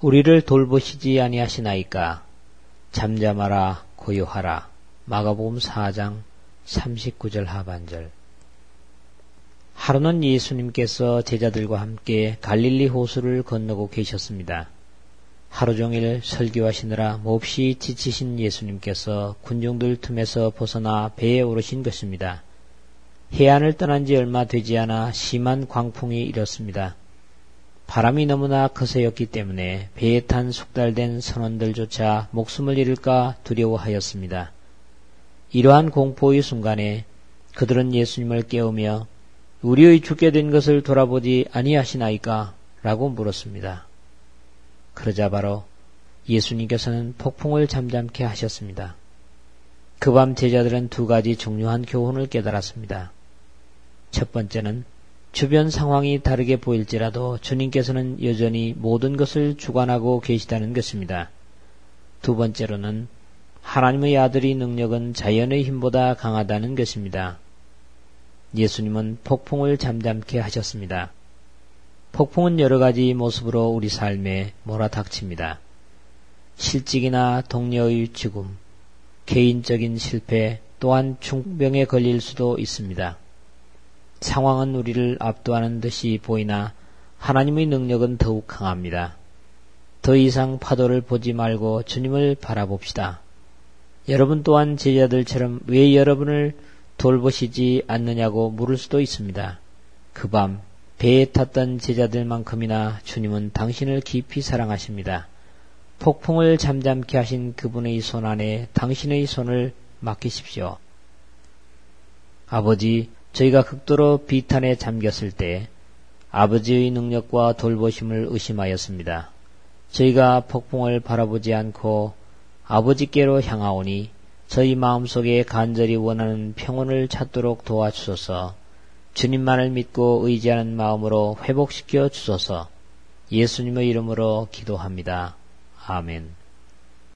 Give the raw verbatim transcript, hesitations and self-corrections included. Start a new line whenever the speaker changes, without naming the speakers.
우리를 돌보시지 아니하시나이까? 잠잠하라 고요하라. 마가복음 사 장 삼십구 절 하반절. 하루는 예수님께서 제자들과 함께 갈릴리 호수를 건너고 계셨습니다. 하루 종일 설교하시느라 몹시 지치신 예수님께서 군중들 틈에서 벗어나 배에 오르신 것입니다. 해안을 떠난 지 얼마 되지 않아 심한 광풍이 일었습니다. 바람이 너무나 거세였기 때문에 배에 탄 숙달된 선원들조차 목숨을 잃을까 두려워하였습니다. 이러한 공포의 순간에 그들은 예수님을 깨우며 우리의 죽게 된 것을 돌아보지 아니하시나이까? 라고 물었습니다. 그러자 바로 예수님께서는 폭풍을 잠잠케 하셨습니다. 그 밤 제자들은 두 가지 중요한 교훈을 깨달았습니다. 첫 번째는 주변 상황이 다르게 보일지라도 주님께서는 여전히 모든 것을 주관하고 계시다는 것입니다. 두 번째로는 하나님의 아들의 능력은 자연의 힘보다 강하다는 것입니다. 예수님은 폭풍을 잠잠케 하셨습니다. 폭풍은 여러 가지 모습으로 우리 삶에 몰아닥칩니다. 실직이나 동료의 죽음, 개인적인 실패, 또한 중병에 걸릴 수도 있습니다. 상황은 우리를 압도하는 듯이 보이나 하나님의 능력은 더욱 강합니다. 더 이상 파도를 보지 말고 주님을 바라봅시다. 여러분 또한 제자들처럼 왜 여러분을 돌보시지 않느냐고 물을 수도 있습니다. 그 밤 배에 탔던 제자들만큼이나 주님은 당신을 깊이 사랑하십니다. 폭풍을 잠잠케 하신 그분의 손 안에 당신의 손을 맡기십시오. 아버지, 저희가 극도로 비탄에 잠겼을 때 아버지의 능력과 돌보심을 의심하였습니다. 저희가 폭풍을 바라보지 않고 아버지께로 향하오니 저희 마음속에 간절히 원하는 평온을 찾도록 도와주소서. 주님만을 믿고 의지하는 마음으로 회복시켜 주소서. 예수님의 이름으로 기도합니다. 아멘.